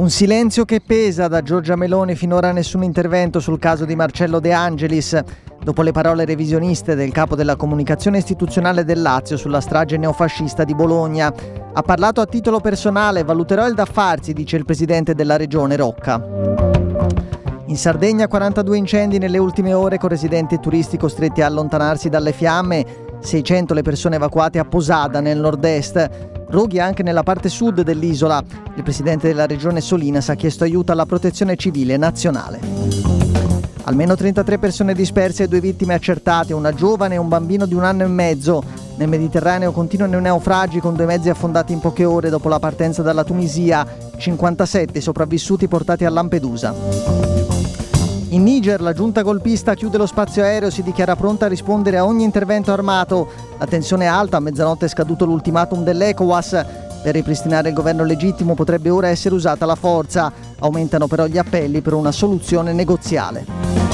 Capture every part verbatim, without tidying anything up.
Un silenzio che pesa. Da Giorgia Meloni finora nessun intervento sul caso di Marcello De Angelis. Dopo le parole revisioniste del capo della comunicazione istituzionale del Lazio sulla strage neofascista di Bologna. Ha parlato a titolo personale, valuterò il da farsi, dice il presidente della regione Rocca. In Sardegna quarantadue incendi nelle ultime ore con residenti e turisti costretti a allontanarsi dalle fiamme, seicento le persone evacuate a Posada nel nord-est. Roghi anche nella parte sud dell'isola. Il presidente della regione Solinas ha chiesto aiuto alla protezione civile nazionale. Almeno trentatré persone disperse e due vittime accertate, una giovane e un bambino di un anno e mezzo. Nel Mediterraneo continuano i naufragi con due mezzi affondati in poche ore dopo la partenza dalla Tunisia, cinquantasette sopravvissuti portati a Lampedusa. In Niger la giunta golpista chiude lo spazio aereo e si dichiara pronta a rispondere a ogni intervento armato. La tensione è alta, a mezzanotte è scaduto l'ultimatum dell'ECOWAS. Per ripristinare il governo legittimo potrebbe ora essere usata la forza. Aumentano però gli appelli per una soluzione negoziale.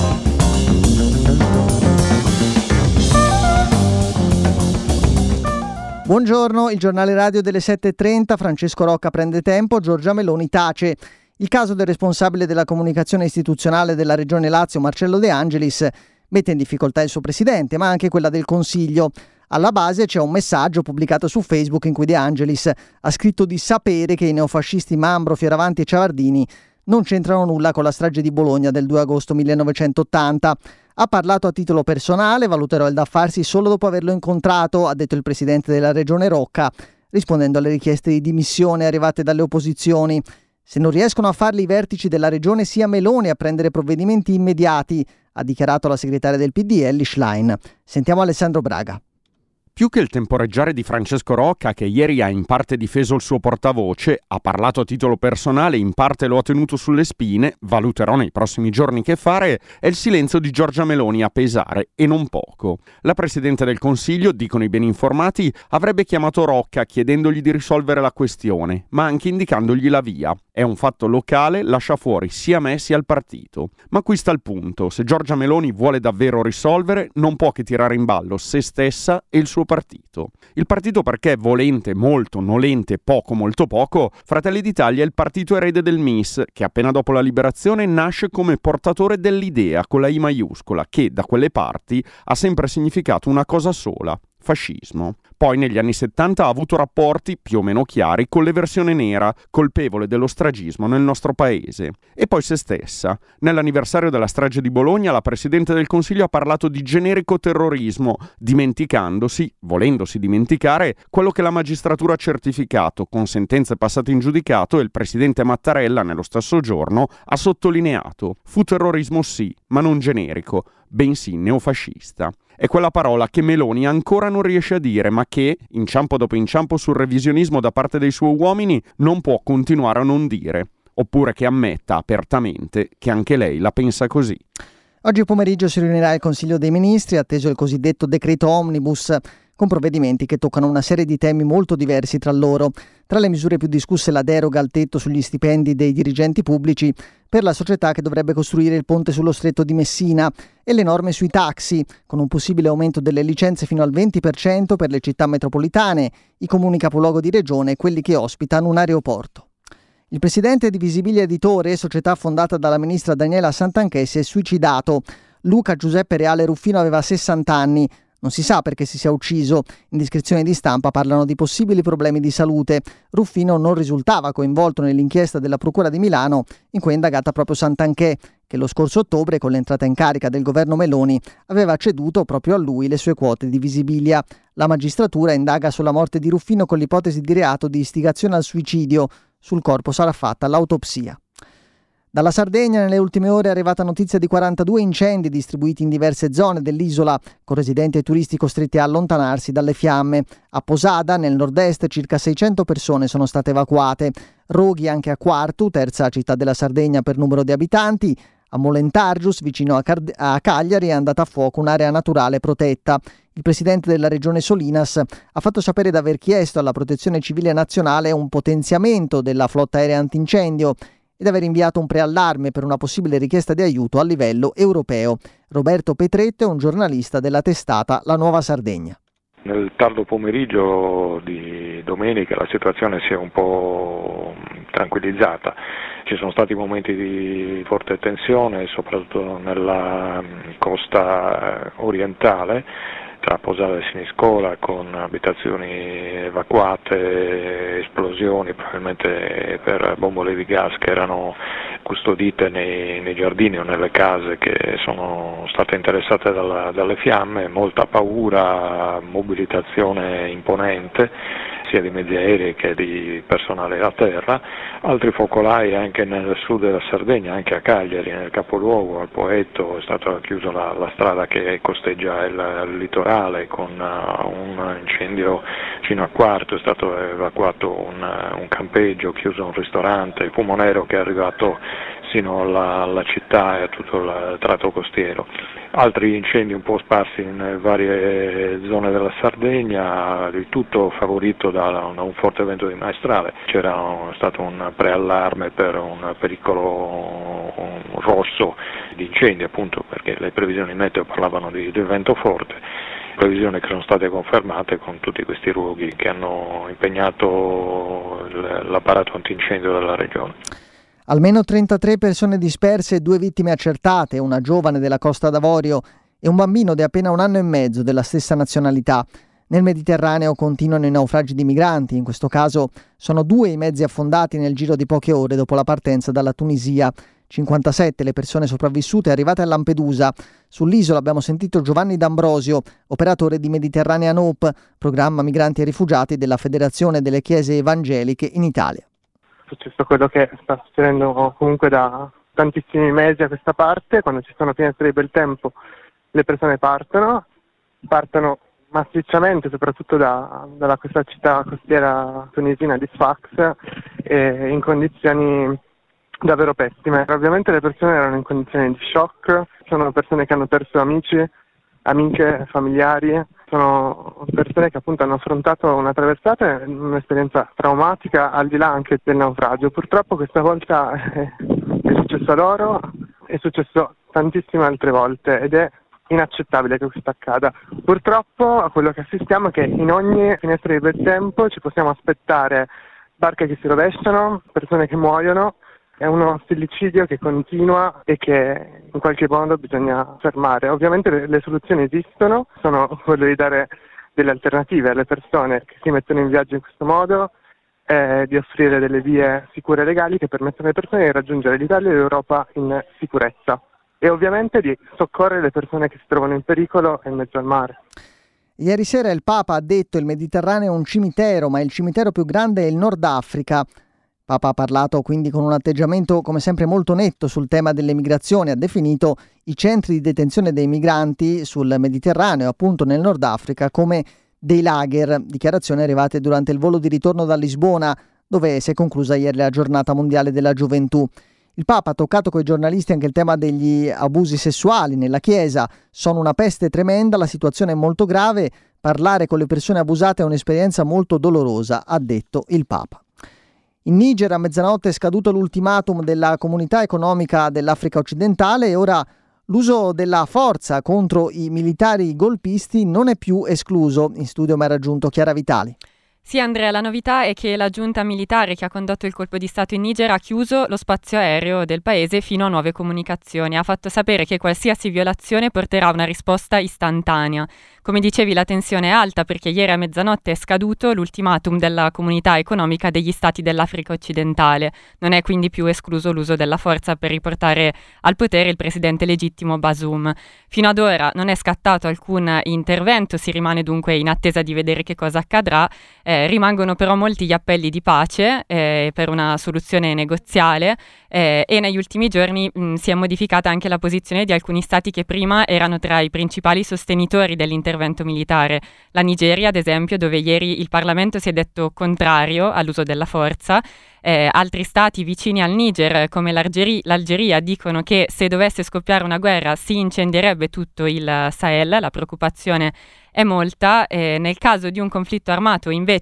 Buongiorno, il giornale radio delle sette e trenta, Francesco Rocca prende tempo, Giorgia Meloni tace. Il caso del responsabile della comunicazione istituzionale della Regione Lazio, Marcello De Angelis, mette in difficoltà il suo presidente, ma anche quella del Consiglio. Alla base c'è un messaggio pubblicato su Facebook in cui De Angelis ha scritto di sapere che i neofascisti Mambro, Fioravanti e Ciavardini non c'entrano nulla con la strage di Bologna del due agosto millenovecentottanta. Ha parlato a titolo personale, valuterò il da farsi solo dopo averlo incontrato, ha detto il presidente della Regione Rocca, rispondendo alle richieste di dimissione arrivate dalle opposizioni. Se non riescono a farli i vertici della regione, sia Meloni a prendere provvedimenti immediati, ha dichiarato la segretaria del P D, Elly Schlein. Sentiamo Alessandro Braga. Più che il temporeggiare di Francesco Rocca, che ieri ha in parte difeso il suo portavoce, ha parlato a titolo personale, in parte lo ha tenuto sulle spine, valuterò nei prossimi giorni che fare, è il silenzio di Giorgia Meloni a pesare, e non poco. La Presidente del Consiglio, dicono i ben informati, avrebbe chiamato Rocca chiedendogli di risolvere la questione, ma anche indicandogli la via. È un fatto locale, lascia fuori sia me sia il partito. Ma qui sta il punto, se Giorgia Meloni vuole davvero risolvere, non può che tirare in ballo se stessa e il suo partito. Il partito perché, volente, molto, nolente, poco, molto poco, Fratelli d'Italia è il partito erede del M I S, che appena dopo la liberazione nasce come portatore dell'idea con la I maiuscola, che da quelle parti ha sempre significato una cosa sola: fascismo. Poi negli anni settanta ha avuto rapporti più o meno chiari con l'eversione nera, colpevole dello stragismo nel nostro paese. E poi se stessa. Nell'anniversario della strage di Bologna la Presidente del Consiglio ha parlato di generico terrorismo, dimenticandosi, volendosi dimenticare, quello che la magistratura ha certificato con sentenze passate in giudicato e il Presidente Mattarella nello stesso giorno ha sottolineato: fu terrorismo sì, ma non generico, bensì neofascista. È quella parola che Meloni ancora non riesce a dire, ma che, inciampo dopo inciampo sul revisionismo da parte dei suoi uomini, non può continuare a non dire. Oppure che ammetta apertamente che anche lei la pensa così. Oggi pomeriggio si riunirà il Consiglio dei Ministri, atteso il cosiddetto decreto omnibus, con provvedimenti che toccano una serie di temi molto diversi tra loro. Tra le misure più discusse la deroga al tetto sugli stipendi dei dirigenti pubblici per la società che dovrebbe costruire il ponte sullo stretto di Messina e le norme sui taxi, con un possibile aumento delle licenze fino al venti per cento per le città metropolitane, i comuni capoluogo di regione e quelli che ospitano un aeroporto. Il presidente di Visibilia Editore, società fondata dalla ministra Daniela Santanchè, si è suicidato. Luca Giuseppe Reale Ruffino aveva sessanta anni. Non si sa perché si sia ucciso. Indiscrezioni di stampa parlano di possibili problemi di salute. Ruffino non risultava coinvolto nell'inchiesta della Procura di Milano, in cui è indagata proprio Santanchè, che lo scorso ottobre, con l'entrata in carica del governo Meloni, aveva ceduto proprio a lui le sue quote di Visibilia. La magistratura indaga sulla morte di Ruffino con l'ipotesi di reato di istigazione al suicidio. Sul corpo sarà fatta l'autopsia. Dalla Sardegna nelle ultime ore è arrivata notizia di quarantadue incendi distribuiti in diverse zone dell'isola, con residenti e turisti costretti a allontanarsi dalle fiamme. A Posada, nel nord-est, circa seicento persone sono state evacuate. Roghi anche a Quartu, terza città della Sardegna per numero di abitanti. A Molentargius, vicino a, Card- a Cagliari, è andata a fuoco un'area naturale protetta. Il presidente della regione Solinas ha fatto sapere di aver chiesto alla Protezione Civile Nazionale un potenziamento della flotta aerea antincendio ed aver inviato un preallarme per una possibile richiesta di aiuto a livello europeo. Roberto Petretto è un giornalista della testata La Nuova Sardegna. Nel tardo pomeriggio di domenica la situazione si è un po' tranquillizzata, Ci sono stati momenti di forte tensione, soprattutto nella costa orientale, tra Posada e Siniscola, con abitazioni evacuate, esplosioni probabilmente per bombole di gas che erano custodite nei, nei giardini o nelle case che sono state interessate dalla, dalle fiamme, molta paura, mobilitazione imponente sia di mezzi aerei che di personale a terra, altri focolai anche nel sud della Sardegna, anche a Cagliari, nel capoluogo, al Poetto, è stata chiusa la, la strada che costeggia il, il litorale con uh, un incendio fino a Quarto, è stato evacuato un, un campeggio, chiuso un ristorante, il fumo nero che è arrivato sino alla, alla città e a tutto il tratto costiero. Altri incendi un po' sparsi in varie zone della Sardegna, il tutto favorito da un forte vento di maestrale. C'era un, stato un preallarme per un pericolo rosso di incendi, appunto perché le previsioni meteo parlavano di, di vento forte, previsioni che sono state confermate con tutti questi roghi che hanno impegnato l'apparato antincendio della regione. Almeno trentatré persone disperse, due vittime accertate, una giovane della Costa d'Avorio e un bambino di appena un anno e mezzo della stessa nazionalità. Nel Mediterraneo continuano i naufragi di migranti, in questo caso sono due i mezzi affondati nel giro di poche ore dopo la partenza dalla Tunisia. cinquantasette le persone sopravvissute arrivate a Lampedusa. Sull'isola abbiamo sentito Giovanni D'Ambrosio, operatore di Mediterranean Hope, programma migranti e rifugiati della Federazione delle Chiese Evangeliche in Italia. È successo quello che sta succedendo comunque da tantissimi mesi a questa parte. Quando ci sono finestre di bel tempo le persone partono, partono massicciamente soprattutto da, da questa città costiera tunisina di Sfax e in condizioni davvero pessime. Ovviamente le persone erano in condizioni di shock, sono persone che hanno perso amici, amiche, familiari, sono persone che appunto hanno affrontato una traversata, un'esperienza traumatica al di là anche del naufragio. Purtroppo questa volta è, è successo a loro, è successo tantissime altre volte ed è inaccettabile che questo accada. Purtroppo quello che assistiamo è che in ogni finestra di bel tempo ci possiamo aspettare barche che si rovesciano, persone che muoiono. È uno stillicidio che continua e che in qualche modo bisogna fermare. Ovviamente le, le soluzioni esistono, sono quelle di dare delle alternative alle persone che si mettono in viaggio in questo modo, eh, di offrire delle vie sicure e legali che permettono alle persone di raggiungere l'Italia e l'Europa in sicurezza e ovviamente di soccorrere le persone che si trovano in pericolo e in mezzo al mare. Ieri sera il Papa ha detto il Mediterraneo è un cimitero, ma il cimitero più grande è il Nord Africa. Papa ha parlato quindi con un atteggiamento come sempre molto netto sul tema delle migrazioni, ha definito i centri di detenzione dei migranti sul Mediterraneo, appunto nel Nord Africa, come dei lager, dichiarazioni arrivate durante il volo di ritorno da Lisbona, dove si è conclusa ieri la giornata mondiale della gioventù. Il Papa ha toccato con i giornalisti anche il tema degli abusi sessuali nella Chiesa, sono una peste tremenda, la situazione è molto grave, parlare con le persone abusate è un'esperienza molto dolorosa, ha detto il Papa. In Niger a mezzanotte è scaduto l'ultimatum della Comunità Economica dell'Africa Occidentale e ora l'uso della forza contro i militari golpisti non è più escluso. In studio mi ha raggiunto Chiara Vitali. Sì, Andrea, la novità è che la giunta militare che ha condotto il colpo di Stato in Niger ha chiuso lo spazio aereo del paese fino a nuove comunicazioni. Ha fatto sapere che qualsiasi violazione porterà a una risposta istantanea. Come dicevi, la tensione è alta perché ieri a mezzanotte è scaduto l'ultimatum della Comunità Economica degli Stati dell'Africa Occidentale. Non è quindi più escluso l'uso della forza per riportare al potere il presidente legittimo Bazoum. Fino ad ora non è scattato alcun intervento, si rimane dunque in attesa di vedere che cosa accadrà. Eh, rimangono però molti gli appelli di pace eh, per una soluzione negoziale eh, e negli ultimi giorni mh, si è modificata anche la posizione di alcuni stati che prima erano tra i principali sostenitori dell'intervento militare. La Nigeria, ad esempio, dove ieri il Parlamento si è detto contrario all'uso della forza. Eh, altri stati vicini al Niger, come l'Algeria, l'Algeria, dicono che se dovesse scoppiare una guerra si incendierebbe tutto il Sahel. La preoccupazione è molta. Eh, nel caso di un conflitto armato, invece,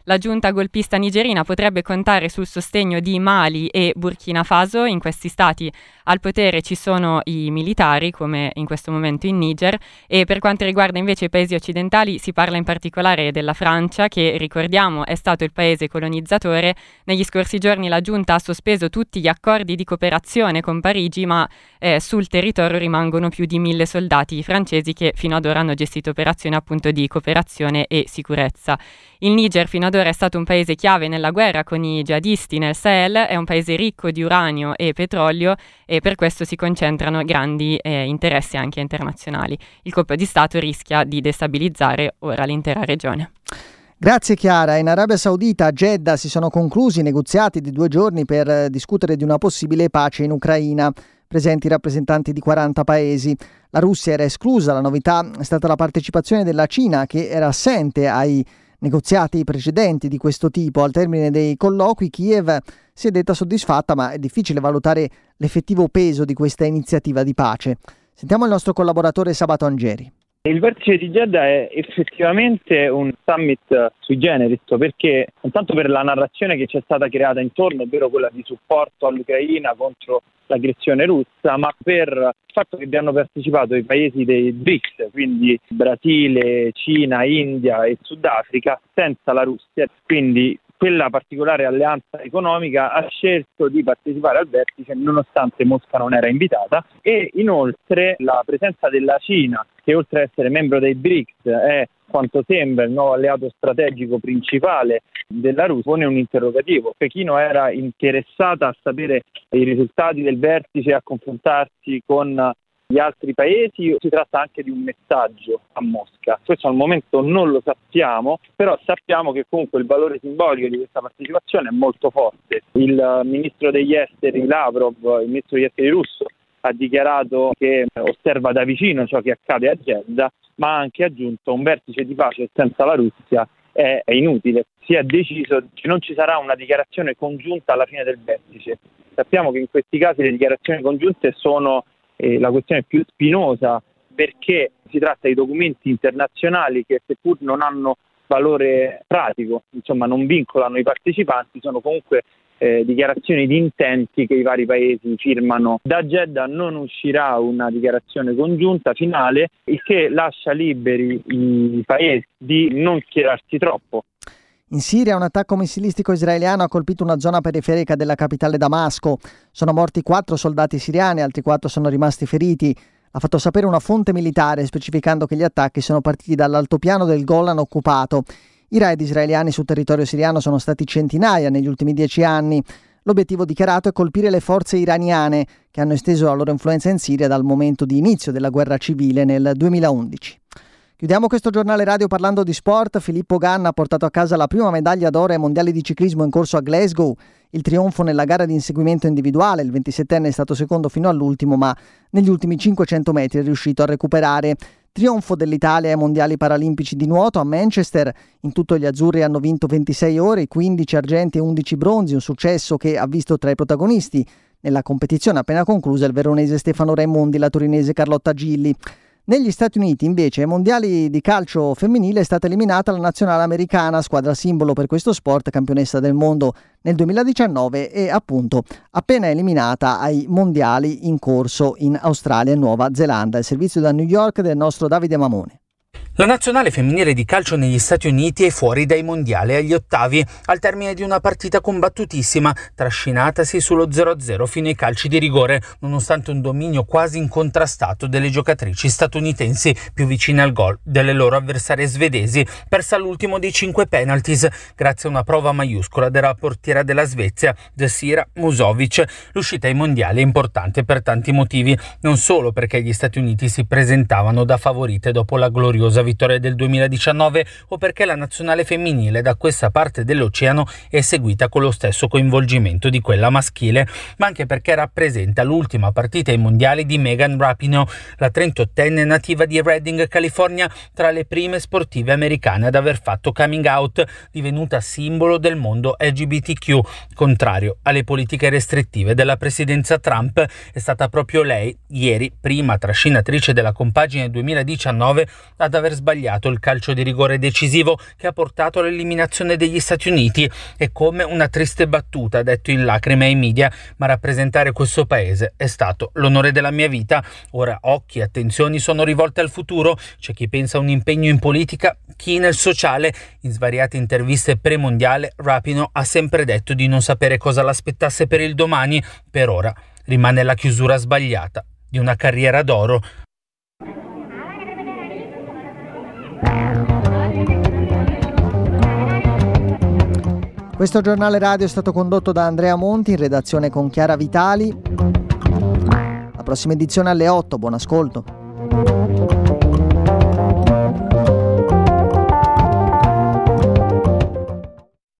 La giunta golpista nigerina potrebbe contare sul sostegno di Mali e Burkina Faso. In questi stati al potere ci sono i militari, come in questo momento in Niger, e per quanto riguarda invece i paesi occidentali si parla in particolare della Francia, che ricordiamo è stato il paese colonizzatore. Negli scorsi giorni la giunta ha sospeso tutti gli accordi di cooperazione con Parigi, ma eh, sul territorio rimangono più di mille soldati francesi che fino ad ora hanno gestito operazioni appunto di cooperazione e sicurezza. Il Niger fino ad ora è stato un paese chiave nella guerra con i jihadisti nel Sahel, è un paese ricco di uranio e petrolio e per questo si concentrano grandi eh, interessi anche internazionali. Il colpo di Stato rischia di destabilizzare ora l'intera regione. Grazie Chiara. In Arabia Saudita a Jeddah si sono conclusi i negoziati di due giorni per discutere di una possibile pace in Ucraina. Presenti rappresentanti di quaranta paesi. La Russia era esclusa, la novità è stata la partecipazione della Cina che era assente ai negoziati precedenti di questo tipo. Al termine dei colloqui Kiev si è detta soddisfatta, ma è difficile valutare l'effettivo peso di questa iniziativa di pace. Sentiamo il nostro collaboratore Sabato Angeri. Il vertice di Jeddah è effettivamente un summit sui generis, perché intanto per la narrazione che c'è stata creata intorno, ovvero quella di supporto all'Ucraina contro l'aggressione russa, ma per il fatto che vi hanno partecipato i paesi dei B R I C S, quindi Brasile, Cina, India e Sudafrica, senza la Russia, quindi quella particolare alleanza economica ha scelto di partecipare al vertice nonostante Mosca non era invitata, e inoltre la presenza della Cina, che oltre ad essere membro dei B R I C S è quanto sembra il nuovo alleato strategico principale della Russia, pone un interrogativo. Pechino era interessata a sapere i risultati del vertice, a confrontarsi con gli altri paesi, si tratta anche di un messaggio a Mosca. Questo al momento non lo sappiamo, però sappiamo che comunque il valore simbolico di questa partecipazione è molto forte. Il ministro degli esteri Lavrov, il ministro degli esteri russo, ha dichiarato che osserva da vicino ciò che accade a Jeddah, ma ha anche aggiunto un vertice di pace senza la Russia è, è inutile. Si è deciso che non ci sarà una dichiarazione congiunta alla fine del vertice. Sappiamo che in questi casi le dichiarazioni congiunte sono eh, la questione più spinosa, perché si tratta di documenti internazionali che, seppur non hanno valore pratico, insomma non vincolano i partecipanti, sono comunque eh, dichiarazioni di intenti che i vari paesi firmano. Da Jeddah non uscirà una dichiarazione congiunta finale, il che lascia liberi i paesi di non schierarsi troppo. In Siria un attacco missilistico israeliano ha colpito una zona periferica della capitale Damasco. Sono morti quattro soldati siriani, altri quattro sono rimasti feriti. Ha fatto sapere una fonte militare, specificando che gli attacchi sono partiti dall'altopiano del Golan occupato. I raid israeliani sul territorio siriano sono stati centinaia negli ultimi dieci anni. L'obiettivo dichiarato è colpire le forze iraniane, che hanno esteso la loro influenza in Siria dal momento di inizio della guerra civile nel duemilaundici. Chiudiamo questo giornale radio parlando di sport. Filippo Ganna ha portato a casa la prima medaglia d'oro ai mondiali di ciclismo in corso a Glasgow. Il trionfo nella gara di inseguimento individuale, il ventisettenne è stato secondo fino all'ultimo, ma negli ultimi cinquecento metri è riuscito a recuperare. Trionfo dell'Italia ai mondiali paralimpici di nuoto a Manchester. In tutto gli azzurri hanno vinto ventisei ore, quindici argenti e undici bronzi, un successo che ha visto tra i protagonisti nella competizione appena conclusa il veronese Stefano Raimondi e la torinese Carlotta Gilli. Negli Stati Uniti, invece, ai mondiali di calcio femminile è stata eliminata la nazionale americana, squadra simbolo per questo sport, campionessa del mondo nel duemiladiciannove e appunto appena eliminata ai mondiali in corso in Australia e Nuova Zelanda. Il servizio da New York del nostro Davide Mamone. La nazionale femminile di calcio negli Stati Uniti è fuori dai mondiali agli ottavi, al termine di una partita combattutissima, trascinatasi sullo zero a zero fino ai calci di rigore, nonostante un dominio quasi incontrastato delle giocatrici statunitensi più vicine al gol delle loro avversarie svedesi, persa l'ultimo dei cinque penalties, grazie a una prova maiuscola della portiera della Svezia, Desira Musovic. L'uscita ai mondiali è importante per tanti motivi, non solo perché gli Stati Uniti si presentavano da favorite dopo la gloriosa vittoria del duemiladiciannove o perché la nazionale femminile da questa parte dell'oceano è seguita con lo stesso coinvolgimento di quella maschile, ma anche perché rappresenta l'ultima partita ai mondiali di Megan Rapinoe, la trentottenne nativa di Redding, California, tra le prime sportive americane ad aver fatto coming out, divenuta simbolo del mondo L G B T Q. Contrario alle politiche restrittive della presidenza Trump, è stata proprio lei, ieri, prima trascinatrice della compagine duemiladiciannove, ad aver aver sbagliato il calcio di rigore decisivo che ha portato all'eliminazione degli Stati Uniti. È come una triste battuta, ha detto in lacrime ai media, ma rappresentare questo paese è stato l'onore della mia vita. Ora occhi e attenzioni sono rivolte al futuro. C'è chi pensa a un impegno in politica, chi nel sociale. In svariate interviste pre-mondiale, Rapinoe ha sempre detto di non sapere cosa l'aspettasse per il domani. Per ora rimane la chiusura sbagliata di una carriera d'oro. Questo giornale radio è stato condotto da Andrea Monti, in redazione con Chiara Vitali. La prossima edizione alle otto, buon ascolto.